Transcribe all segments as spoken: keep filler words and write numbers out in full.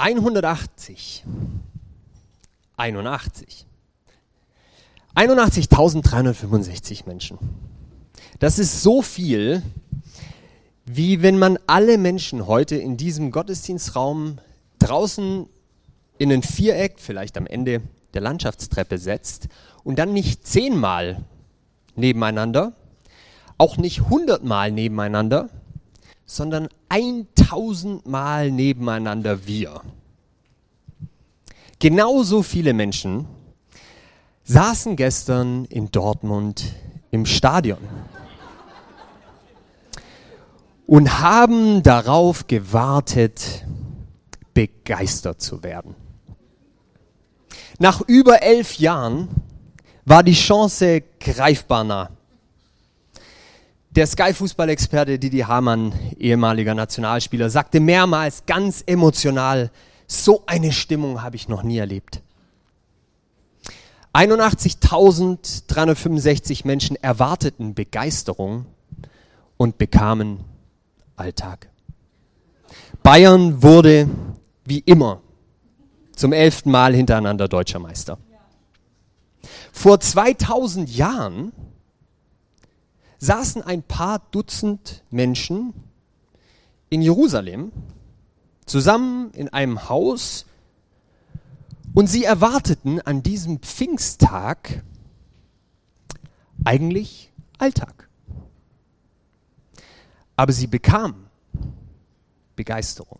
hundertachtzig, einundachtzig, einundachtzigtausenddreihundertfünfundsechzig Menschen. Das ist so viel, wie wenn man alle Menschen heute in diesem Gottesdienstraum draußen in ein Viereck, vielleicht am Ende der Landschaftstreppe setzt und dann nicht zehnmal nebeneinander, auch nicht hundertmal nebeneinander, sondern eintausendmal nebeneinander wir. Genauso viele Menschen saßen gestern in Dortmund im Stadion und haben darauf gewartet, begeistert zu werden. Nach über elf Jahren war die Chance greifbar nah. Der Sky-Fußballexperte Didi Hamann, ehemaliger Nationalspieler, sagte mehrmals ganz emotional, so eine Stimmung habe ich noch nie erlebt. einundachtzigtausenddreihundertfünfundsechzig Menschen erwarteten Begeisterung und bekamen Alltag. Bayern wurde wie immer zum elften Mal hintereinander Deutscher Meister. Vor zweitausend Jahren saßen ein paar Dutzend Menschen in Jerusalem zusammen in einem Haus und sie erwarteten an diesem Pfingsttag eigentlich Alltag. Aber sie bekamen Begeisterung.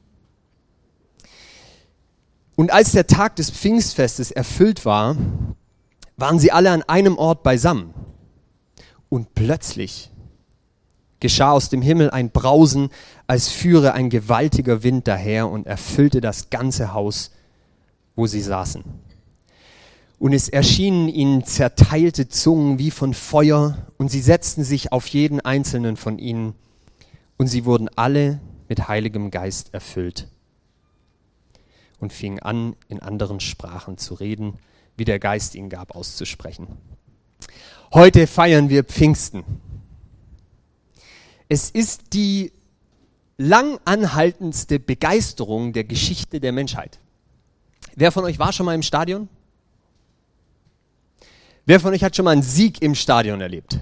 Und als der Tag des Pfingstfestes erfüllt war, waren sie alle an einem Ort beisammen. Und plötzlich geschah aus dem Himmel ein Brausen, als führe ein gewaltiger Wind daher und erfüllte das ganze Haus, wo sie saßen. Und es erschienen ihnen zerteilte Zungen wie von Feuer, und sie setzten sich auf jeden einzelnen von ihnen, und sie wurden alle mit Heiligem Geist erfüllt und fingen an, in anderen Sprachen zu reden, wie der Geist ihnen gab, auszusprechen. Heute feiern wir Pfingsten. Es ist die lang anhaltendste Begeisterung der Geschichte der Menschheit. Wer von euch war schon mal im Stadion? Wer von euch hat schon mal einen Sieg im Stadion erlebt?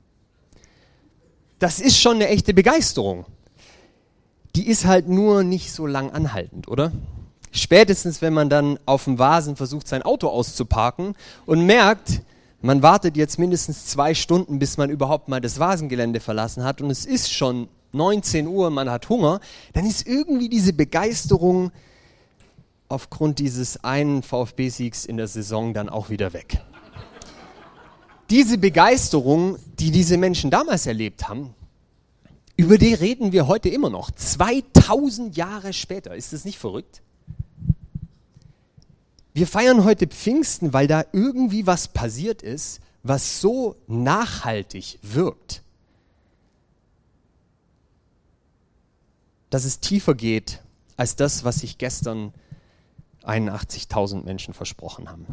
Das ist schon eine echte Begeisterung. Die ist halt nur nicht so lang anhaltend, oder? Spätestens, wenn man dann auf dem Vasen versucht, sein Auto auszuparken und merkt, man wartet jetzt mindestens zwei Stunden, bis man überhaupt mal das Vasengelände verlassen hat und es ist schon neunzehn Uhr, man hat Hunger, dann ist irgendwie diese Begeisterung aufgrund dieses einen VfB-Siegs in der Saison dann auch wieder weg. Diese Begeisterung, die diese Menschen damals erlebt haben, über die reden wir heute immer noch. zweitausend Jahre später. Ist das nicht verrückt? Wir feiern heute Pfingsten, weil da irgendwie was passiert ist, was so nachhaltig wirkt, dass es tiefer geht als das, was sich gestern einundachtzigtausend Menschen versprochen haben.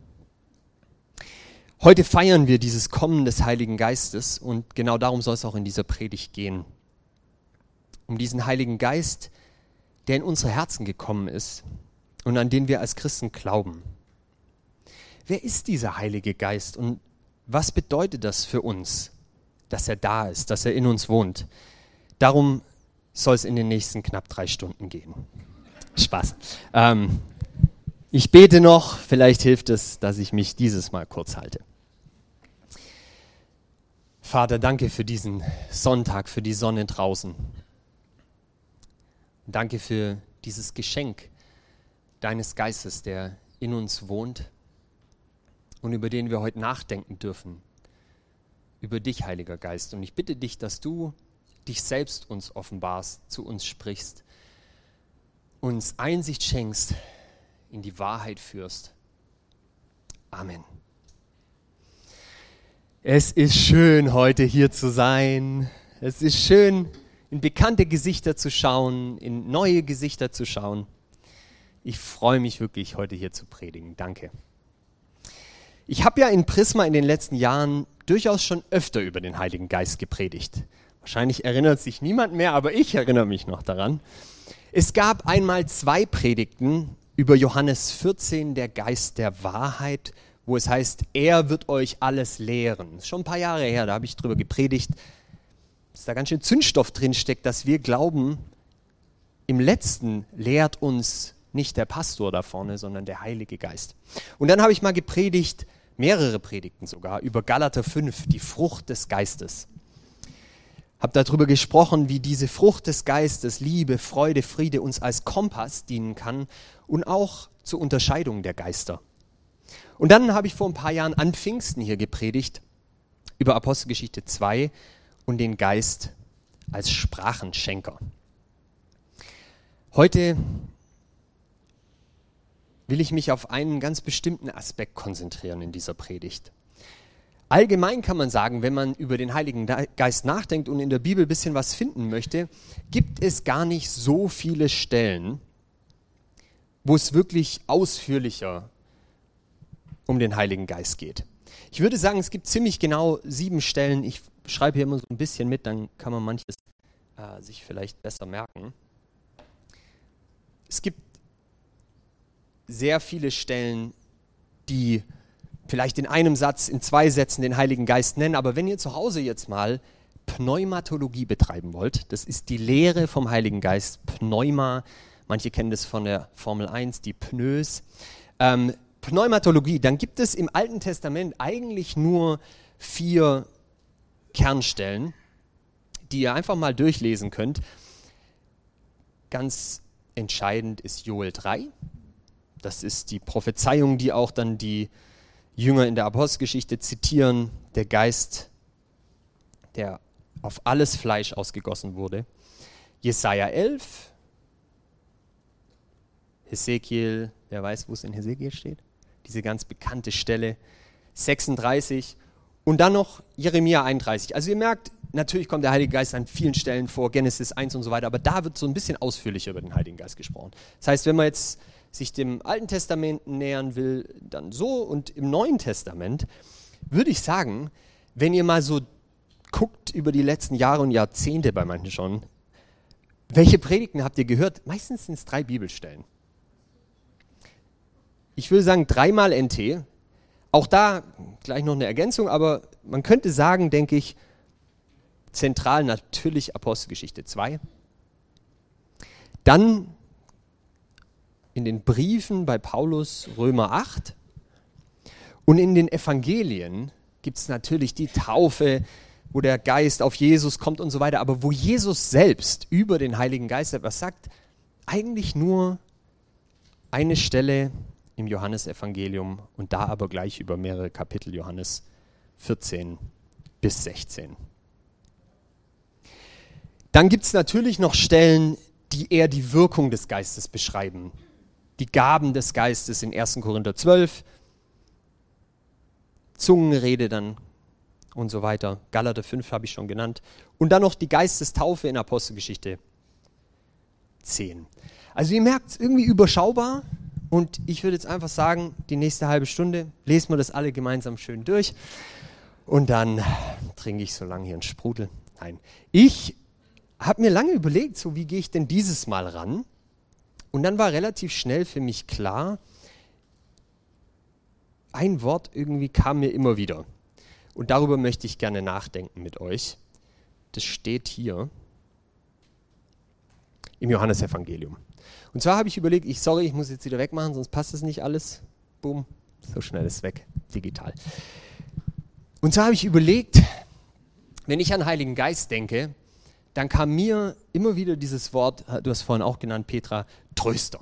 Heute feiern wir dieses Kommen des Heiligen Geistes und genau darum soll es auch in dieser Predigt gehen. Um diesen Heiligen Geist, der in unsere Herzen gekommen ist und an den wir als Christen glauben. Wer ist dieser Heilige Geist und was bedeutet das für uns, dass er da ist, dass er in uns wohnt? Darum soll es in den nächsten knapp drei Stunden gehen. Spaß. Ähm, ich bete noch, vielleicht hilft es, dass ich mich dieses Mal kurz halte. Vater, danke für diesen Sonntag, für die Sonne draußen. Danke für dieses Geschenk deines Geistes, der in uns wohnt und über den wir heute nachdenken dürfen. Über dich, Heiliger Geist. Und ich bitte dich, dass du dich selbst uns offenbarst, zu uns sprichst, uns Einsicht schenkst, in die Wahrheit führst. Amen. Es ist schön, heute hier zu sein. Es ist schön, in bekannte Gesichter zu schauen, in neue Gesichter zu schauen. Ich freue mich wirklich, heute hier zu predigen. Danke. Ich habe ja in Prisma in den letzten Jahren durchaus schon öfter über den Heiligen Geist gepredigt. Wahrscheinlich erinnert sich niemand mehr, aber ich erinnere mich noch daran. Es gab einmal zwei Predigten über Johannes vierzehn, der Geist der Wahrheit, wo es heißt, er wird euch alles lehren. Das ist schon ein paar Jahre her, da habe ich drüber gepredigt, dass da ganz schön Zündstoff drin steckt, dass wir glauben, im Letzten lehrt uns nicht der Pastor da vorne, sondern der Heilige Geist. Und dann habe ich mal gepredigt, mehrere Predigten sogar, über Galater fünf, die Frucht des Geistes. Habe darüber gesprochen, wie diese Frucht des Geistes, Liebe, Freude, Friede uns als Kompass dienen kann und auch zur Unterscheidung der Geister. Und dann habe ich vor ein paar Jahren an Pfingsten hier gepredigt über Apostelgeschichte zwei und den Geist als Sprachenschenker. Heute will ich mich auf einen ganz bestimmten Aspekt konzentrieren in dieser Predigt. Allgemein kann man sagen, wenn man über den Heiligen Geist nachdenkt und in der Bibel ein bisschen was finden möchte, gibt es gar nicht so viele Stellen, wo es wirklich ausführlicher um den Heiligen Geist geht. Ich würde sagen, es gibt ziemlich genau sieben Stellen. Ich schreibe hier immer so ein bisschen mit, dann kann man manches äh, sich vielleicht besser merken. Es gibt sehr viele Stellen, die vielleicht in einem Satz, in zwei Sätzen den Heiligen Geist nennen, aber wenn ihr zu Hause jetzt mal Pneumatologie betreiben wollt, das ist die Lehre vom Heiligen Geist, Pneuma, manche kennen das von der Formel eins, die Pneus, ähm, Pneumatologie, dann gibt es im Alten Testament eigentlich nur vier Kernstellen, die ihr einfach mal durchlesen könnt. Ganz entscheidend ist Joel drei. Das ist die Prophezeiung, die auch dann die Jünger in der Apostelgeschichte zitieren. Der Geist, der auf alles Fleisch ausgegossen wurde. Jesaja elf. Hesekiel, wer weiß, wo es in Hesekiel steht? Diese ganz bekannte Stelle. sechsunddreißig. Und dann noch Jeremia einunddreißig. Also ihr merkt, natürlich kommt der Heilige Geist an vielen Stellen vor, Genesis eins und so weiter, aber da wird so ein bisschen ausführlicher über den Heiligen Geist gesprochen. Das heißt, wenn man jetzt sich dem Alten Testament nähern will, dann so. Und im Neuen Testament würde ich sagen, wenn ihr mal so guckt über die letzten Jahre und Jahrzehnte bei manchen schon, welche Predigten habt ihr gehört? Meistens sind es drei Bibelstellen. Ich würde sagen, dreimal N T. Auch da gleich noch eine Ergänzung, aber man könnte sagen, denke ich, zentral natürlich Apostelgeschichte zwei. Dann in den Briefen bei Paulus Römer acht. Und in den Evangelien gibt es natürlich die Taufe, wo der Geist auf Jesus kommt und so weiter. Aber wo Jesus selbst über den Heiligen Geist etwas sagt, eigentlich nur eine Stelle im Johannesevangelium und da aber gleich über mehrere Kapitel, Johannes vierzehn bis sechzehn. Dann gibt es natürlich noch Stellen, die eher die Wirkung des Geistes beschreiben. Die Gaben des Geistes in ersten Korinther zwölf, Zungenrede dann und so weiter. Galater fünf habe ich schon genannt. Und dann noch die Geistestaufe in Apostelgeschichte zehn. Also ihr merkt, es irgendwie überschaubar. Und ich würde jetzt einfach sagen, die nächste halbe Stunde lesen wir das alle gemeinsam schön durch. Und dann trinke ich so lange hier einen Sprudel. Nein, ich habe mir lange überlegt, so wie gehe ich denn dieses Mal ran? Und dann war relativ schnell für mich klar, ein Wort irgendwie kam mir immer wieder. Und darüber möchte ich gerne nachdenken mit euch. Das steht hier im Johannesevangelium. Und zwar habe ich überlegt, ich sorry, ich muss jetzt wieder wegmachen, sonst passt es nicht alles. Boom, so schnell ist es weg, digital. Und zwar habe ich überlegt, wenn ich an Heiligen Geist denke, dann kam mir immer wieder dieses Wort, du hast vorhin auch genannt, Petra, Tröster.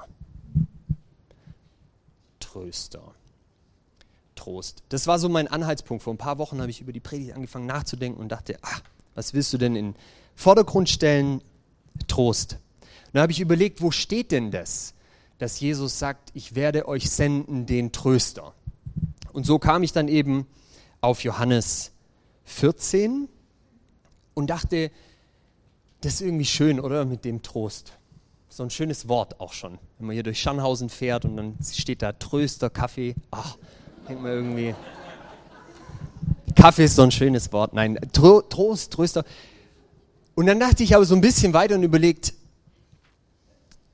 Tröster. Trost. Das war so mein Anhaltspunkt. Vor ein paar Wochen habe ich über die Predigt angefangen nachzudenken und dachte, ach, was willst du denn in den Vordergrund stellen? Trost. Und dann habe ich überlegt, wo steht denn das, dass Jesus sagt, ich werde euch senden den Tröster. Und so kam ich dann eben auf Johannes vierzehn und dachte, das ist irgendwie schön, oder? Mit dem Trost. So ein schönes Wort auch schon. Wenn man hier durch Scharnhausen fährt und dann steht da Tröster, Kaffee. Ach, denkt man irgendwie, Kaffee ist so ein schönes Wort. Nein, Tro- Trost, Tröster. Und dann dachte ich aber so ein bisschen weiter und überlegt,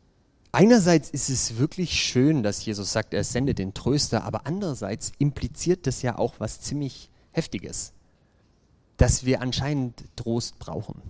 einerseits ist es wirklich schön, dass Jesus sagt, er sendet den Tröster, aber andererseits impliziert das ja auch was ziemlich Heftiges, dass wir anscheinend Trost brauchen.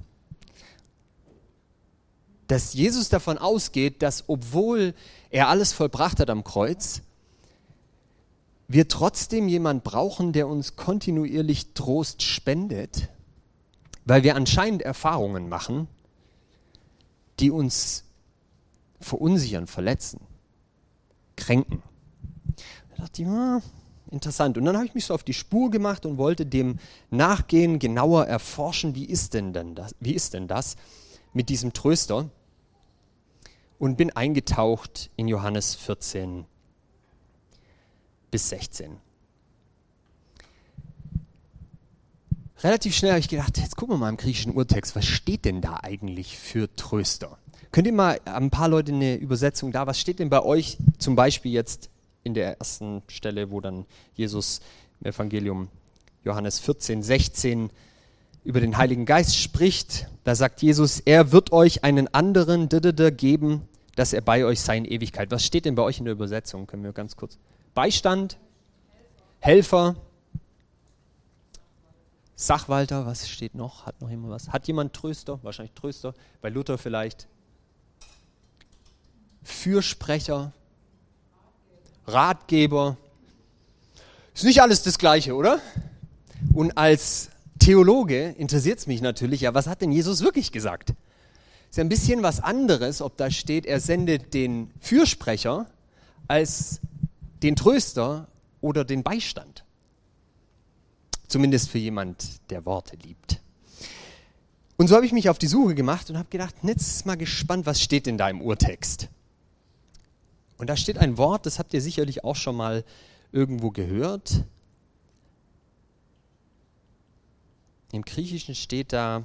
Dass Jesus davon ausgeht, dass obwohl er alles vollbracht hat am Kreuz, wir trotzdem jemanden brauchen, der uns kontinuierlich Trost spendet, weil wir anscheinend Erfahrungen machen, die uns verunsichern, verletzen, kränken. Da dachte ich, ah, interessant. Und dann habe ich mich so auf die Spur gemacht und wollte dem nachgehen, genauer erforschen, wie ist denn, denn das, wie ist denn das mit diesem Tröster? Und bin eingetaucht in Johannes vierzehn bis sechzehn. Relativ schnell habe ich gedacht, jetzt gucken wir mal im griechischen Urtext, was steht denn da eigentlich für Tröster? Könnt ihr mal, ein paar Leute eine Übersetzung da, was steht denn bei euch zum Beispiel jetzt in der ersten Stelle, wo dann Jesus im Evangelium Johannes vierzehn, sechzehn über den Heiligen Geist spricht, da sagt Jesus, er wird euch einen anderen geben, dass er bei euch sei in Ewigkeit. Was steht denn bei euch in der Übersetzung? Können wir ganz kurz. Beistand, Helfer, Sachwalter, was steht noch? Hat noch jemand was? Hat jemand Tröster? Wahrscheinlich Tröster. Bei Luther vielleicht. Fürsprecher, Ratgeber. Ist nicht alles das Gleiche, oder? Und als Theologe interessiert es mich natürlich, ja, was hat denn Jesus wirklich gesagt? Ist ja ein bisschen was anderes, ob da steht, er sendet den Fürsprecher als den Tröster oder den Beistand. Zumindest für jemand, der Worte liebt. Und so habe ich mich auf die Suche gemacht und habe gedacht, jetzt mal gespannt, was steht denn da im Urtext? Und da steht ein Wort, das habt ihr sicherlich auch schon mal irgendwo gehört. Im Griechischen steht da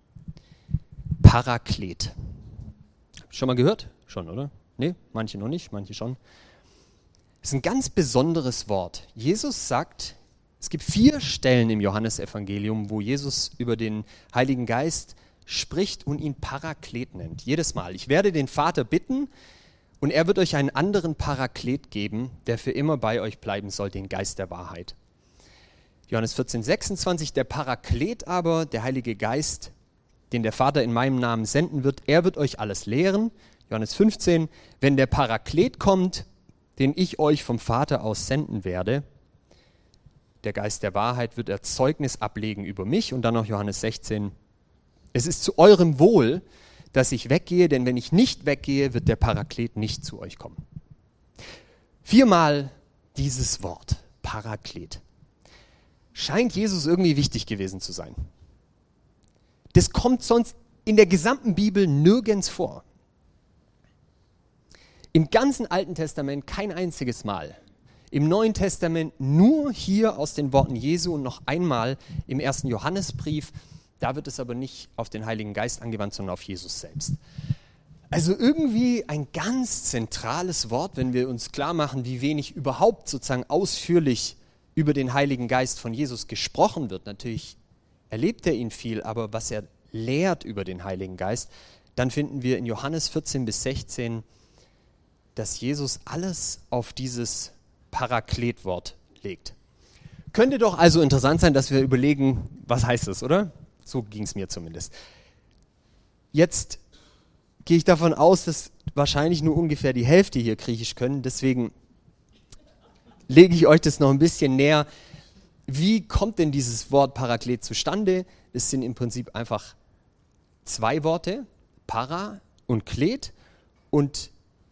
Paraklet. Schon mal gehört? Schon, oder? Nee, manche noch nicht, manche schon. Das ist ein ganz besonderes Wort. Jesus sagt, es gibt vier Stellen im Johannesevangelium, wo Jesus über den Heiligen Geist spricht und ihn Paraklet nennt. Jedes Mal. Ich werde den Vater bitten und er wird euch einen anderen Paraklet geben, der für immer bei euch bleiben soll, den Geist der Wahrheit. Johannes vierzehn, sechsundzwanzig, der Paraklet aber, der Heilige Geist, den der Vater in meinem Namen senden wird, er wird euch alles lehren. Johannes fünfzehn, wenn der Paraklet kommt, den ich euch vom Vater aus senden werde, der Geist der Wahrheit, wird er Zeugnis ablegen über mich. Und dann noch Johannes sechzehn, es ist zu eurem Wohl, dass ich weggehe, denn wenn ich nicht weggehe, wird der Paraklet nicht zu euch kommen. Viermal dieses Wort, Paraklet. Scheint Jesus irgendwie wichtig gewesen zu sein. Das kommt sonst in der gesamten Bibel nirgends vor. Im ganzen Alten Testament kein einziges Mal. Im Neuen Testament nur hier aus den Worten Jesu und noch einmal im ersten Johannesbrief. Da wird es aber nicht auf den Heiligen Geist angewandt, sondern auf Jesus selbst. Also irgendwie ein ganz zentrales Wort, wenn wir uns klar machen, wie wenig überhaupt sozusagen ausführlich über den Heiligen Geist von Jesus gesprochen wird. Natürlich erlebt er ihn viel, aber was er lehrt über den Heiligen Geist, dann finden wir in Johannes vierzehn bis sechzehn, dass Jesus alles auf dieses Parakletwort legt. Könnte doch also interessant sein, dass wir überlegen, was heißt das, oder? So ging es mir zumindest. Jetzt gehe ich davon aus, dass wahrscheinlich nur ungefähr die Hälfte hier Griechisch können, deswegen lege ich euch das noch ein bisschen näher. Wie kommt denn dieses Wort Paraklet zustande? Es sind im Prinzip einfach zwei Worte, Para und Klet. Und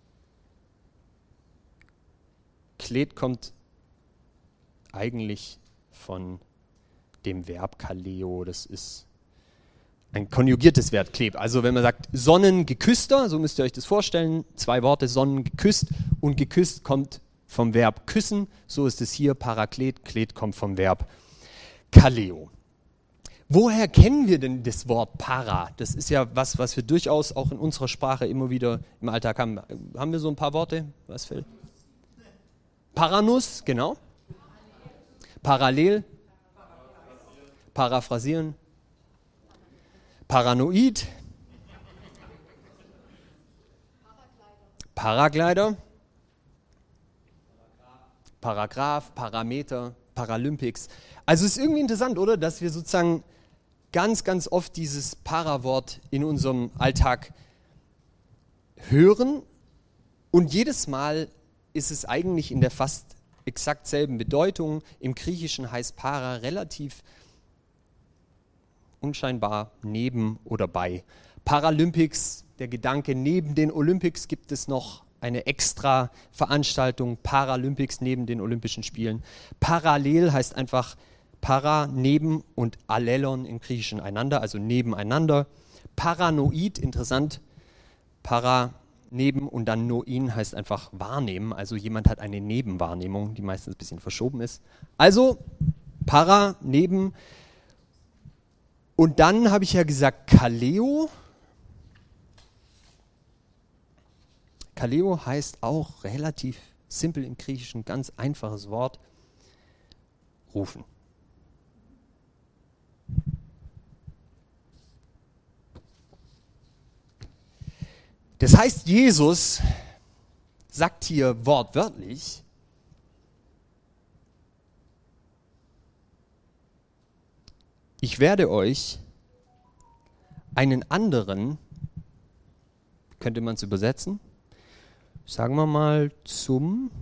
Klet kommt eigentlich von dem Verb kaleo. Das ist ein konjugiertes Verb, kleb. Also wenn man sagt Sonnengeküsster, so müsst ihr euch das vorstellen, zwei Worte, Sonnengeküsst, und geküsst kommt vom Verb küssen, so ist es hier, Paraklet, Klet kommt vom Verb kaleo. Woher kennen wir denn das Wort para? Das ist ja was, was wir durchaus auch in unserer Sprache immer wieder im Alltag haben. Haben wir so ein paar Worte? Was fällt? Paranus, genau. Parallel. Paraphrasieren. Paranoid. Paraglider, Paragraph, Parameter, Paralympics. Also es ist irgendwie interessant, oder? Dass wir sozusagen ganz, ganz oft dieses Para-Wort in unserem Alltag hören und jedes Mal ist es eigentlich in der fast exakt selben Bedeutung. Im Griechischen heißt Para relativ unscheinbar neben oder bei. Paralympics, der Gedanke, neben den Olympics gibt es noch eine extra Veranstaltung, Paralympics neben den Olympischen Spielen. Parallel heißt einfach para, neben und allelon im Griechischen einander, also nebeneinander. Paranoid, interessant, para, neben und dann noin heißt einfach wahrnehmen, also jemand hat eine Nebenwahrnehmung, die meistens ein bisschen verschoben ist. Also para, neben und dann habe ich ja gesagt Kaleo. Kaleo heißt auch relativ simpel im Griechischen, ganz einfaches Wort, rufen. Das heißt, Jesus sagt hier wortwörtlich, ich werde euch einen anderen, könnte man es übersetzen, sagen wir mal zum,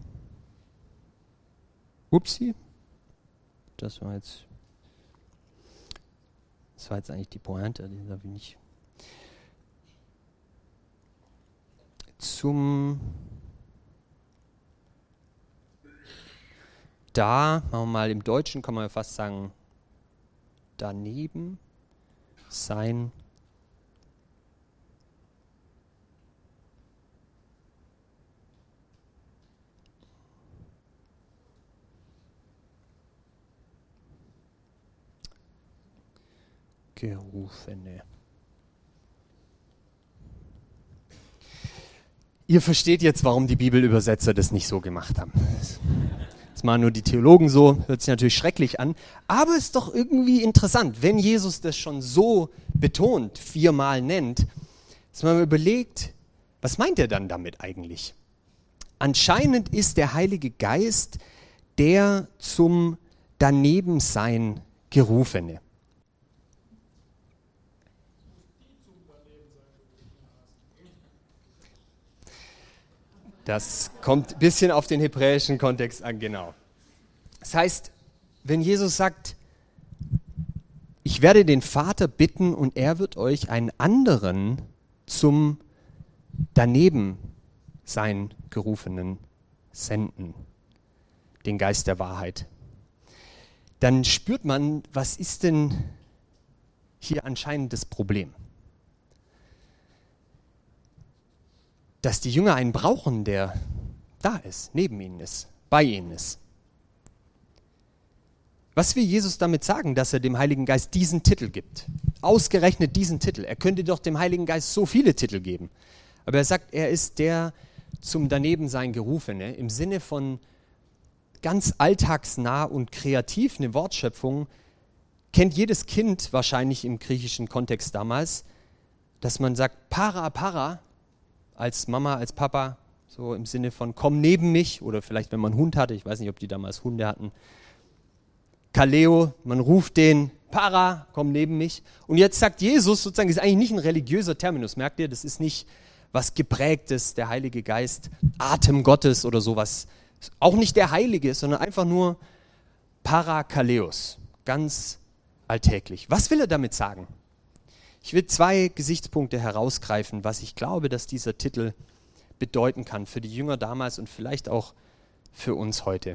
upsie, das war jetzt, das war jetzt eigentlich die Pointe, die darf ich nicht, zum, da, machen wir mal im Deutschen, kann man ja fast sagen, daneben sein Gerufene. Ihr versteht jetzt, warum die Bibelübersetzer das nicht so gemacht haben. Das machen nur die Theologen so, hört sich natürlich schrecklich an, aber ist doch irgendwie interessant, wenn Jesus das schon so betont, viermal nennt, dass man überlegt, was meint er dann damit eigentlich? Anscheinend ist der Heilige Geist der zum Danebensein Gerufene. Das kommt ein bisschen auf den hebräischen Kontext an, genau. Das heißt, wenn Jesus sagt, ich werde den Vater bitten und er wird euch einen anderen zum Danebensein Gerufenen senden, den Geist der Wahrheit, dann spürt man, was ist denn hier anscheinend das Problem? Dass die Jünger einen brauchen, der da ist, neben ihnen ist, bei ihnen ist. Was will Jesus damit sagen, dass er dem Heiligen Geist diesen Titel gibt? Ausgerechnet diesen Titel. Er könnte doch dem Heiligen Geist so viele Titel geben. Aber er sagt, er ist der zum Danebensein Gerufene, im Sinne von ganz alltagsnah und kreativ, eine Wortschöpfung, kennt jedes Kind wahrscheinlich im griechischen Kontext damals, dass man sagt, para, para, als Mama, als Papa, so im Sinne von komm neben mich, oder vielleicht wenn man einen Hund hatte, ich weiß nicht, ob die damals Hunde hatten, Kaleo, man ruft den, para, komm neben mich. Und jetzt sagt Jesus sozusagen, das ist eigentlich nicht ein religiöser Terminus, merkt ihr, das ist nicht was Geprägtes, der Heilige Geist, Atem Gottes oder sowas, auch nicht der Heilige, sondern einfach nur Parakaleos, ganz alltäglich. Was will er damit sagen? Ich will zwei Gesichtspunkte herausgreifen, was ich glaube, dass dieser Titel bedeuten kann für die Jünger damals und vielleicht auch für uns heute.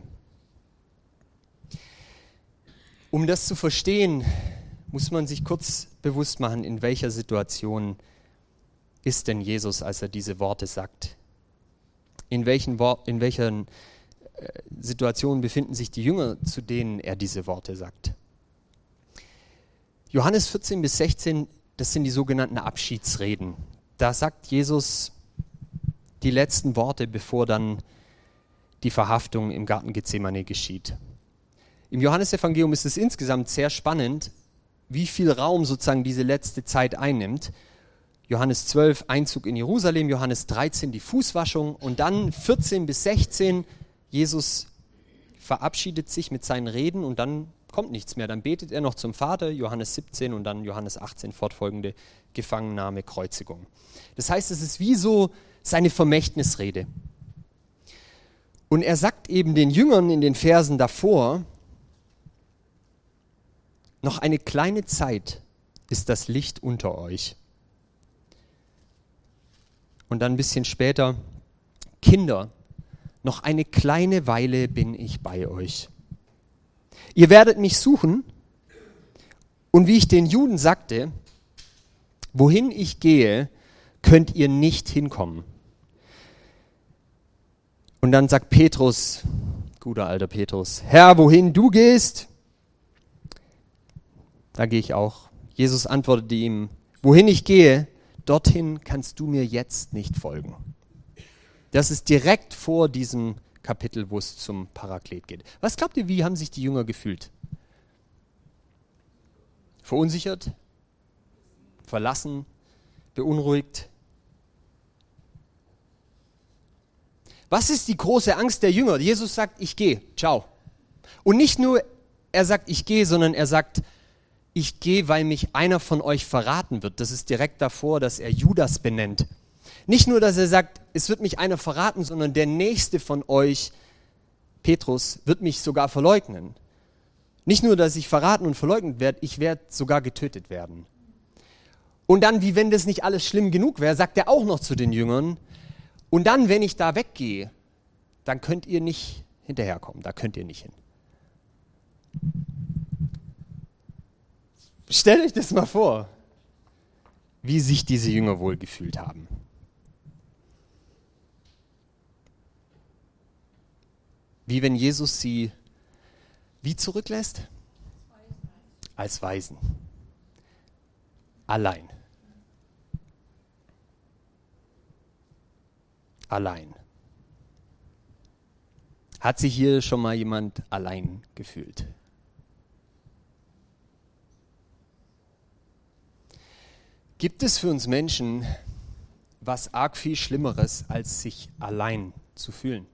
Um das zu verstehen, muss man sich kurz bewusst machen, in welcher Situation ist denn Jesus, als er diese Worte sagt. In welchen, Wor- in welchen äh, Situationen befinden sich die Jünger, zu denen er diese Worte sagt. Johannes vierzehn bis sechzehn, das sind die sogenannten Abschiedsreden. Da sagt Jesus die letzten Worte, bevor dann die Verhaftung im Garten Gethsemane geschieht. Im Johannesevangelium ist es insgesamt sehr spannend, wie viel Raum sozusagen diese letzte Zeit einnimmt. Johannes zwölf, Einzug in Jerusalem, Johannes dreizehn, die Fußwaschung und dann vierzehn bis sechzehn, Jesus verabschiedet sich mit seinen Reden und dann kommt nichts mehr. Dann betet er noch zum Vater, Johannes siebzehn und dann Johannes achtzehn, fortfolgende Gefangennahme, Kreuzigung. Das heißt, es ist wie so seine Vermächtnisrede. Und er sagt eben den Jüngern in den Versen davor, noch eine kleine Zeit ist das Licht unter euch. Und dann ein bisschen später, Kinder, noch eine kleine Weile bin ich bei euch. Ihr werdet mich suchen und wie ich den Juden sagte, wohin ich gehe, könnt ihr nicht hinkommen. Und dann sagt Petrus, guter alter Petrus, Herr, wohin du gehst, da gehe ich auch. Jesus antwortete ihm, wohin ich gehe, dorthin kannst du mir jetzt nicht folgen. Das ist direkt vor diesem Kapitel, wo es zum Paraklet geht. Was glaubt ihr, wie haben sich die Jünger gefühlt? Verunsichert? Verlassen? Beunruhigt? Was ist die große Angst der Jünger? Jesus sagt, ich gehe, ciao. Und nicht nur, er sagt, ich gehe, sondern er sagt, ich gehe, weil mich einer von euch verraten wird. Das ist direkt davor, dass er Judas benennt. Nicht nur, dass er sagt, es wird mich einer verraten, sondern der Nächste von euch, Petrus, wird mich sogar verleugnen. Nicht nur, dass ich verraten und verleugnet werde, ich werde sogar getötet werden. Und dann, wie wenn das nicht alles schlimm genug wäre, sagt er auch noch zu den Jüngern, und dann, wenn ich da weggehe, dann könnt ihr nicht hinterherkommen, da könnt ihr nicht hin. Stellt euch das mal vor, wie sich diese Jünger wohl gefühlt haben. Wie wenn Jesus sie wie zurücklässt? Als Waisen. Allein. Allein. Hat sich hier schon mal jemand allein gefühlt? Gibt es für uns Menschen was arg viel Schlimmeres, als sich allein zu fühlen?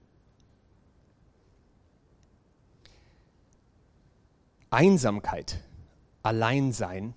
Einsamkeit, Alleinsein,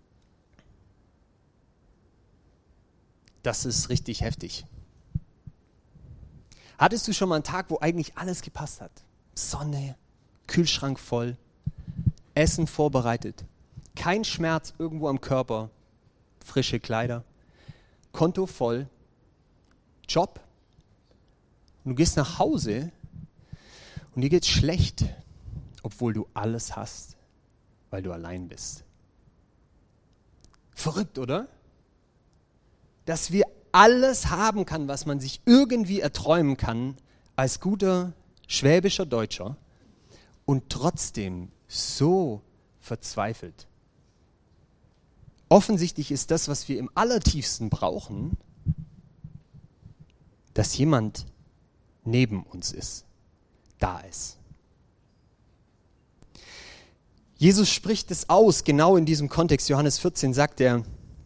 das ist richtig heftig. Hattest du schon mal einen Tag, wo eigentlich alles gepasst hat? Sonne, Kühlschrank voll, Essen vorbereitet, kein Schmerz irgendwo am Körper, frische Kleider, Konto voll, Job. Und du gehst nach Hause und dir geht's schlecht, obwohl du alles hast, weil du allein bist. Verrückt, oder? Dass wir alles haben kann, was man sich irgendwie erträumen kann, als guter schwäbischer Deutscher und trotzdem so verzweifelt. Offensichtlich ist das, was wir im Allertiefsten brauchen, dass jemand neben uns ist, da ist. Jesus spricht es aus, genau in diesem Kontext. Johannes vierzehn sagt er,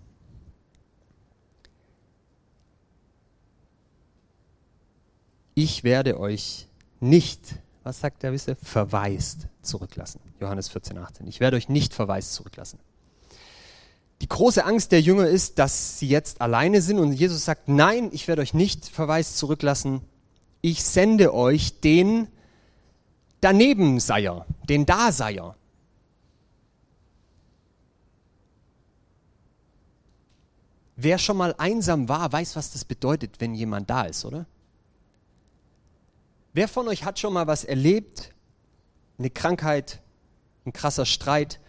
ich werde euch nicht, was sagt er, wisst ihr, verwaist zurücklassen. Johannes vierzehn, achtzehn. Ich werde euch nicht verwaist zurücklassen. Die große Angst der Jünger ist, dass sie jetzt alleine sind und Jesus sagt, nein, ich werde euch nicht verwaist zurücklassen. Ich sende euch den Danebenseier, den Daseier. Wer schon mal einsam war, weiß, was das bedeutet, wenn jemand da ist, oder? Wer von euch hat schon mal was erlebt? Eine Krankheit, ein krasser Streit,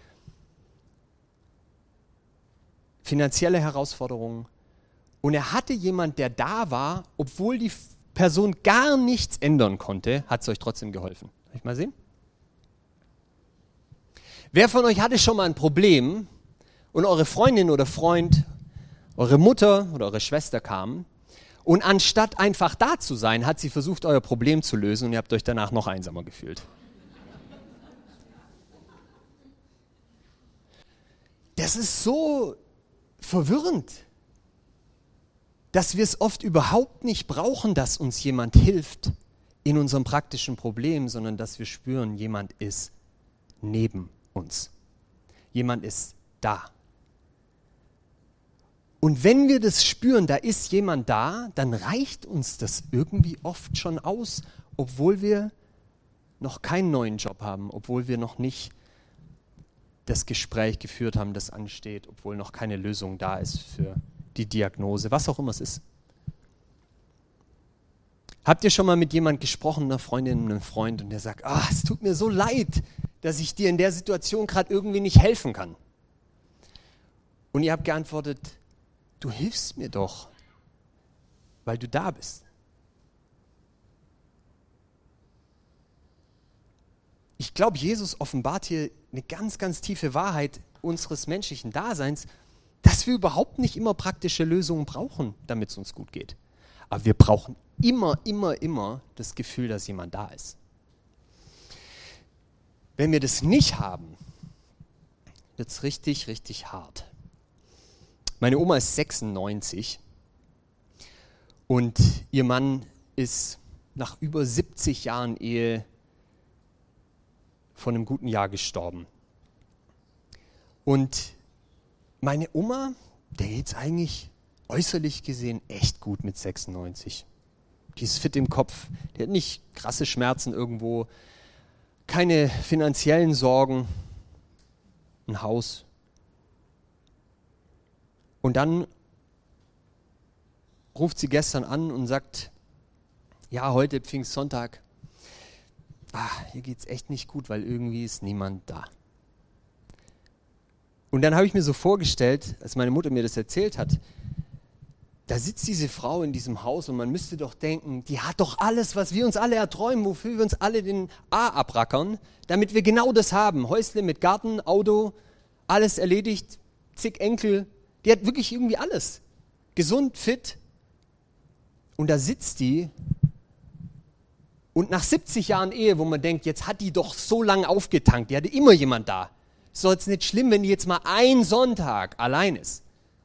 finanzielle Herausforderungen. Und er hatte jemand, der da war, obwohl die Person gar nichts ändern konnte, hat es euch trotzdem geholfen. Darf ich mal sehen? Wer von euch hatte schon mal ein Problem und eure Freundin oder Freund, eure Mutter oder eure Schwester kamen und anstatt einfach da zu sein, hat sie versucht, euer Problem zu lösen und ihr habt euch danach noch einsamer gefühlt? Das ist so verwirrend. dass wir es oft überhaupt nicht brauchen, dass uns jemand hilft in unserem praktischen Problem, sondern dass wir spüren, jemand ist neben uns. Jemand ist da. Und wenn wir das spüren, da ist jemand da, dann reicht uns das irgendwie oft schon aus, obwohl wir noch keinen neuen Job haben, obwohl wir noch nicht das Gespräch geführt haben, das ansteht, obwohl noch keine Lösung da ist für die Diagnose, was auch immer es ist. Habt ihr schon mal mit jemandem gesprochen, einer Freundin, einem Freund, und der sagt, ah, es tut mir so leid, dass ich dir in der Situation gerade irgendwie nicht helfen kann. Und ihr habt geantwortet, du hilfst mir doch, weil du da bist. Ich glaube, Jesus offenbart hier eine ganz, ganz tiefe Wahrheit unseres menschlichen Daseins, dass wir überhaupt nicht immer praktische Lösungen brauchen, damit es uns gut geht. Aber wir brauchen immer, immer, immer das Gefühl, dass jemand da ist. Wenn wir das nicht haben, wird es richtig, richtig hart. Meine Oma ist sechsundneunzig und ihr Mann ist nach über siebzig Jahren Ehe von einem guten Jahr gestorben. Und meine Oma, der geht's eigentlich äußerlich gesehen echt gut mit sechsundneunzig. Die ist fit im Kopf, die hat nicht krasse Schmerzen irgendwo, keine finanziellen Sorgen, ein Haus. Und dann ruft sie gestern an und sagt, ja, heute Pfingstsonntag, ah, hier geht's echt nicht gut, weil irgendwie ist niemand da. Und dann habe ich mir so vorgestellt, als meine Mutter mir das erzählt hat, da sitzt diese Frau in diesem Haus und man müsste doch denken, die hat doch alles, was wir uns alle erträumen, wofür wir uns alle den A abrackern, damit wir genau das haben. Häusle mit Garten, Auto, alles erledigt, zig Enkel, die hat wirklich irgendwie alles. Gesund, fit. Und da sitzt die und nach siebzig Jahren Ehe, wo man denkt, jetzt hat die doch so lange aufgetankt, die hatte immer jemand da. Ist doch jetzt nicht schlimm, wenn die jetzt mal einen Sonntag allein ist.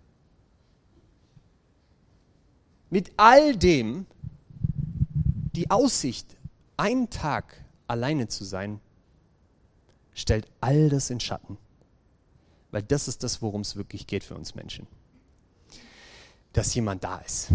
Mit all dem, die Aussicht, einen Tag alleine zu sein, stellt all das in Schatten. Weil das ist das, worum es wirklich geht für uns Menschen. Dass jemand da ist.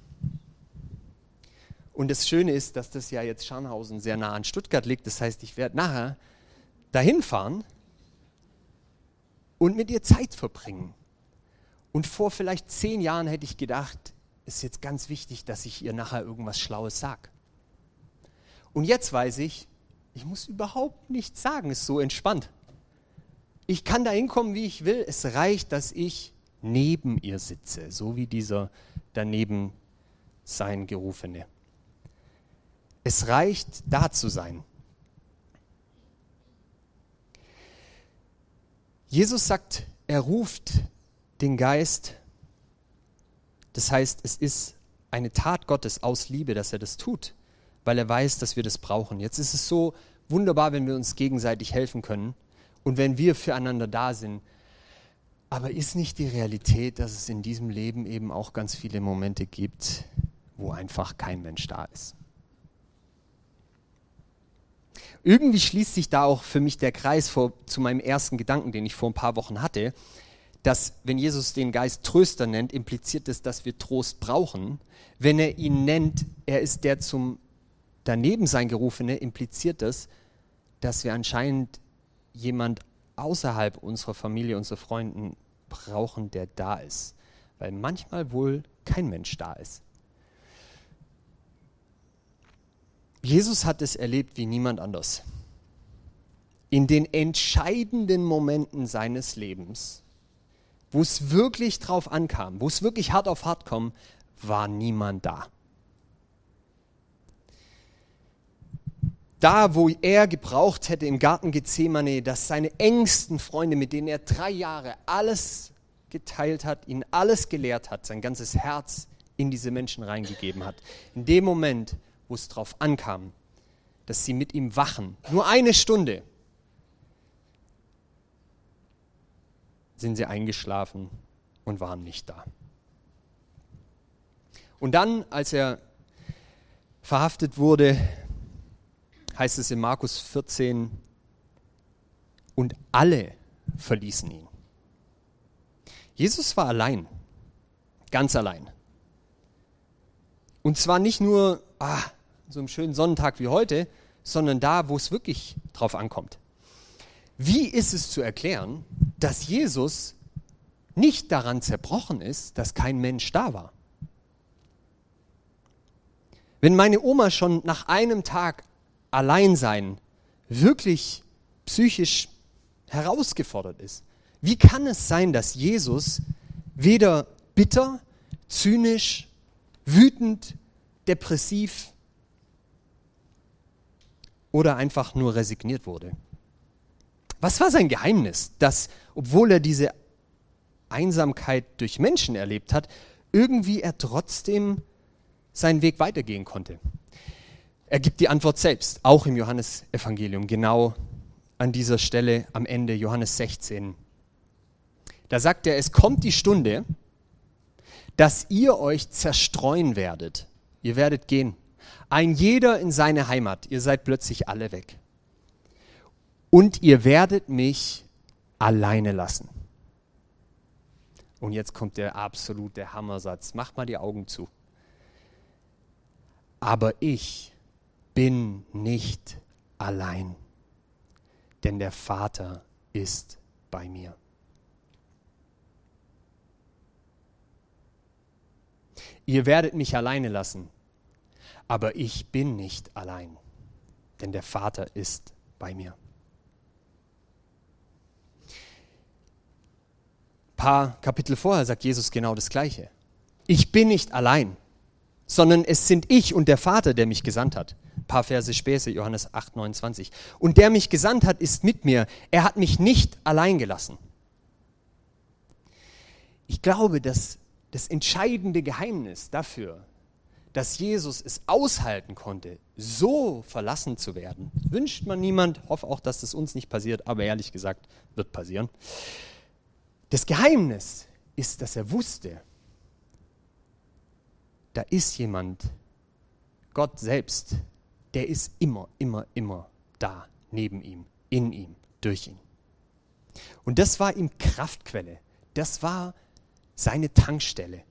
Und das Schöne ist, dass das ja jetzt Scharnhausen sehr nah an Stuttgart liegt. Das heißt, ich werde nachher dahin fahren und mit ihr Zeit verbringen. Und vor vielleicht zehn Jahren hätte ich gedacht, es ist jetzt ganz wichtig, dass ich ihr nachher irgendwas Schlaues sage. Und jetzt weiß ich, ich muss überhaupt nichts sagen, ist so entspannt. Ich kann da hinkommen, wie ich will. Es reicht, dass ich neben ihr sitze, so wie dieser daneben sein Gerufene. Es reicht, da zu sein. Jesus sagt, er ruft den Geist. Das heißt, es ist eine Tat Gottes aus Liebe, dass er das tut, weil er weiß, dass wir das brauchen. Jetzt ist es so wunderbar, wenn wir uns gegenseitig helfen können und wenn wir füreinander da sind. Aber ist nicht die Realität, dass es in diesem Leben eben auch ganz viele Momente gibt, wo einfach kein Mensch da ist? Irgendwie schließt sich da auch für mich der Kreis vor, zu meinem ersten Gedanken, den ich vor ein paar Wochen hatte, dass, wenn Jesus den Geist Tröster nennt, impliziert es, dass wir Trost brauchen. Wenn er ihn nennt, er ist der zum Danebensein Gerufene, impliziert das, dass wir anscheinend jemand außerhalb unserer Familie, unserer Freunden brauchen, der da ist. Weil manchmal wohl kein Mensch da ist. Jesus hat es erlebt wie niemand anders. In den entscheidenden Momenten seines Lebens, wo es wirklich drauf ankam, wo es wirklich hart auf hart kam, war niemand da. Da, wo er gebraucht hätte im Garten Gethsemane, dass seine engsten Freunde, mit denen er drei Jahre alles geteilt hat, ihnen alles gelehrt hat, sein ganzes Herz in diese Menschen reingegeben hat. In dem Moment, wo es drauf ankam, dass sie mit ihm wachen, nur eine Stunde, sind sie eingeschlafen und waren nicht da. Und dann, als er verhaftet wurde, heißt es in Markus vierzehn, und alle verließen ihn. Jesus war allein, ganz allein. Und zwar nicht nur ah, so einem schönen Sonnentag wie heute, sondern da, wo es wirklich drauf ankommt. Wie ist es zu erklären, dass Jesus nicht daran zerbrochen ist, dass kein Mensch da war? Wenn meine Oma schon nach einem Tag Alleinsein wirklich psychisch herausgefordert ist, wie kann es sein, dass Jesus weder bitter, zynisch, wütend, depressiv oder einfach nur resigniert wurde? Was war sein Geheimnis, dass, obwohl er diese Einsamkeit durch Menschen erlebt hat, irgendwie er trotzdem seinen Weg weitergehen konnte? Er gibt die Antwort selbst, auch im Johannesevangelium, genau an dieser Stelle am Ende, Johannes sechzehn. Da sagt er, es kommt die Stunde, dass ihr euch zerstreuen werdet. Ihr werdet gehen. Ein jeder in seine Heimat. Ihr seid plötzlich alle weg. Und ihr werdet mich alleine lassen. Und jetzt kommt der absolute Hammersatz. Macht mal die Augen zu. Aber ich bin nicht allein, denn der Vater ist bei mir. Ihr werdet mich alleine lassen, aber ich bin nicht allein, denn der Vater ist bei mir. Ein paar Kapitel vorher sagt Jesus genau das Gleiche. Ich bin nicht allein, sondern es sind ich und der Vater, der mich gesandt hat. Ein paar Verse später, Johannes acht, neunundzwanzig. Und der mich gesandt hat, ist mit mir. Er hat mich nicht allein gelassen. Ich glaube, dass das entscheidende Geheimnis dafür, dass Jesus es aushalten konnte, so verlassen zu werden, wünscht man niemand, hoffe auch, dass das uns nicht passiert, aber ehrlich gesagt, wird passieren. Das Geheimnis ist, dass er wusste, da ist jemand, Gott selbst, der ist immer, immer, immer da, neben ihm, in ihm, durch ihn. Und das war ihm Kraftquelle, das war seine Tankstelle.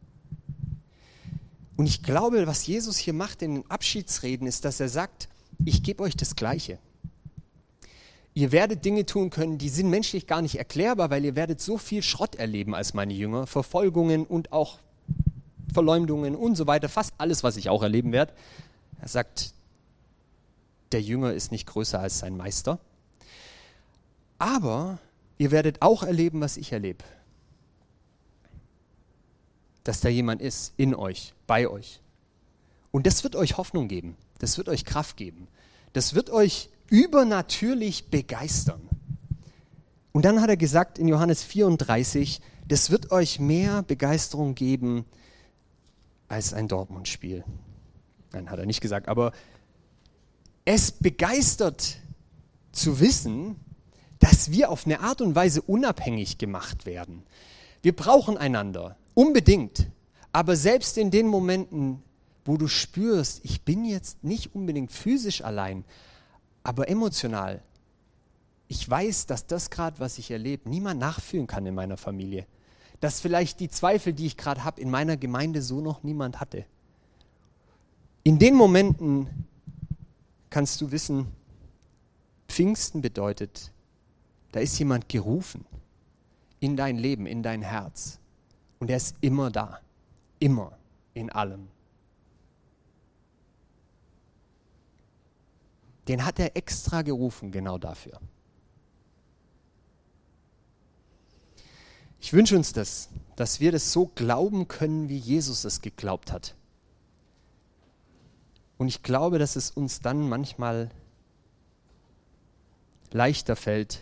Und ich glaube, was Jesus hier macht in den Abschiedsreden, ist, dass er sagt, ich gebe euch das Gleiche. Ihr werdet Dinge tun können, die sind menschlich gar nicht erklärbar, weil ihr werdet so viel Schrott erleben als meine Jünger, Verfolgungen und auch Verleumdungen und so weiter, fast alles, was ich auch erleben werde. Er sagt, der Jünger ist nicht größer als sein Meister. Aber ihr werdet auch erleben, was ich erlebe. Dass da jemand ist, in euch, bei euch. Und das wird euch Hoffnung geben, das wird euch Kraft geben, das wird euch übernatürlich begeistern. Und dann hat er gesagt in Johannes vierunddreißig, das wird euch mehr Begeisterung geben als ein Dortmund-Spiel. Nein, hat er nicht gesagt, aber es begeistert zu wissen, dass wir auf eine Art und Weise unabhängig gemacht werden. Wir brauchen einander, unbedingt. Aber selbst in den Momenten, wo du spürst, ich bin jetzt nicht unbedingt physisch allein, aber emotional, ich weiß, dass das gerade, was ich erlebe, niemand nachfühlen kann in meiner Familie. Dass vielleicht die Zweifel, die ich gerade habe, in meiner Gemeinde so noch niemand hatte. In den Momenten kannst du wissen, Pfingsten bedeutet, da ist jemand gerufen in dein Leben, in dein Herz. Und er ist immer da, immer, in allem. Den hat er extra gerufen, genau dafür. Ich wünsche uns das, dass wir das so glauben können, wie Jesus es geglaubt hat. Und ich glaube, dass es uns dann manchmal leichter fällt,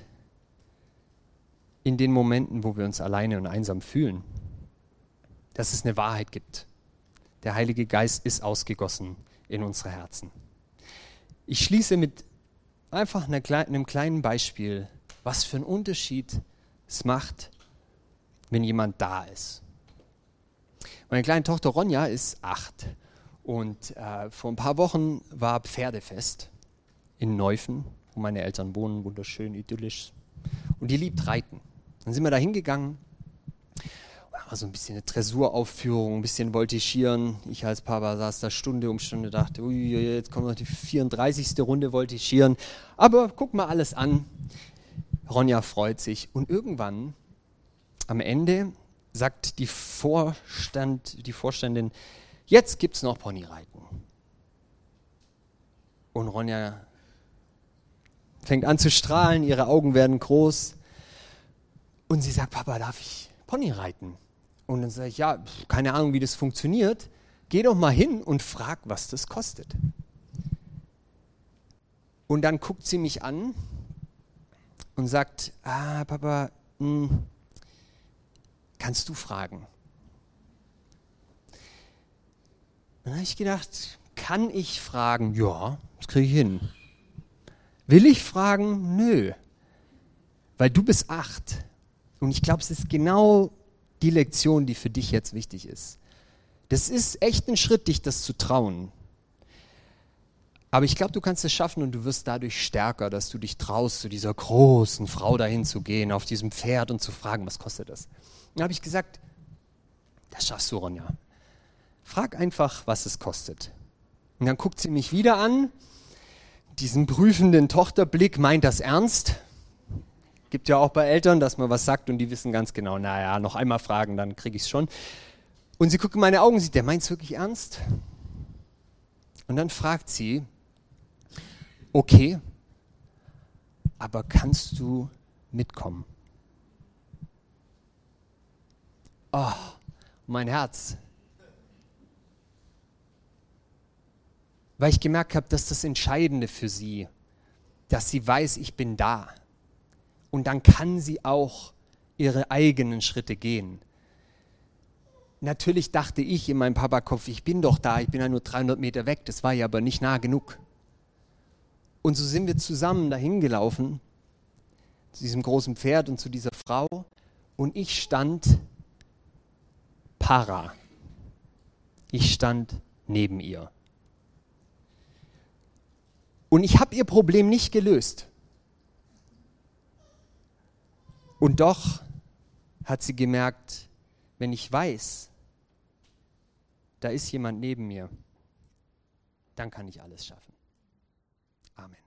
in den Momenten, wo wir uns alleine und einsam fühlen, dass es eine Wahrheit gibt. Der Heilige Geist ist ausgegossen in unsere Herzen. Ich schließe mit einfach einer, einem kleinen Beispiel, was für einen Unterschied es macht, wenn jemand da ist. Meine kleine Tochter Ronja ist acht und äh, vor ein paar Wochen war Pferdefest in Neufen, wo meine Eltern wohnen, wunderschön, idyllisch. Und die liebt Reiten. Dann sind wir da hingegangen. War so ein bisschen eine Dressuraufführung, ein bisschen Voltigieren. Ich als Papa saß da Stunde um Stunde, dachte, ui, jetzt kommt noch die vierunddreißigste Runde Voltigieren. Aber guck mal alles an. Ronja freut sich. Und irgendwann, am Ende, sagt die, Vorstand, die Vorständin, jetzt gibt's noch Ponyreiten. Und Ronja fängt an zu strahlen, ihre Augen werden groß. Und sie sagt, Papa, darf ich Pony reiten? Und dann sage ich, ja, keine Ahnung, wie das funktioniert. Geh doch mal hin und frag, was das kostet. Und dann guckt sie mich an und sagt, ah, Papa, mh, kannst du fragen? Dann habe ich gedacht, kann ich fragen? Ja, das kriege ich hin. Will ich fragen? Nö. Weil du bist acht. Und ich glaube, es ist genau die Lektion, die für dich jetzt wichtig ist. Das ist echt ein Schritt, dich das zu trauen. Aber ich glaube, du kannst es schaffen und du wirst dadurch stärker, dass du dich traust, zu dieser großen Frau dahin zu gehen, auf diesem Pferd und zu fragen, was kostet das? Dann habe ich gesagt, das schaffst du, Ronja. Frag einfach, was es kostet. Und dann guckt sie mich wieder an, diesen prüfenden Tochterblick, meint das ernst? Gibt ja auch bei Eltern, dass man was sagt und die wissen ganz genau, naja, noch einmal fragen, dann kriege ich es schon. Und sie guckt in meine Augen und sieht, der meint es wirklich ernst? Und dann fragt sie, okay, aber kannst du mitkommen? Oh, mein Herz. Weil ich gemerkt habe, dass das Entscheidende für sie, dass sie weiß, ich bin da. Und dann kann sie auch ihre eigenen Schritte gehen. Natürlich dachte ich in meinem Papakopf, ich bin doch da, ich bin ja nur dreihundert Meter weg, das war ja aber nicht nah genug. Und so sind wir zusammen dahin gelaufen, zu diesem großen Pferd und zu dieser Frau. Und ich stand para. Ich stand neben ihr. Und ich habe ihr Problem nicht gelöst. Und doch hat sie gemerkt, wenn ich weiß, da ist jemand neben mir, dann kann ich alles schaffen. Amen.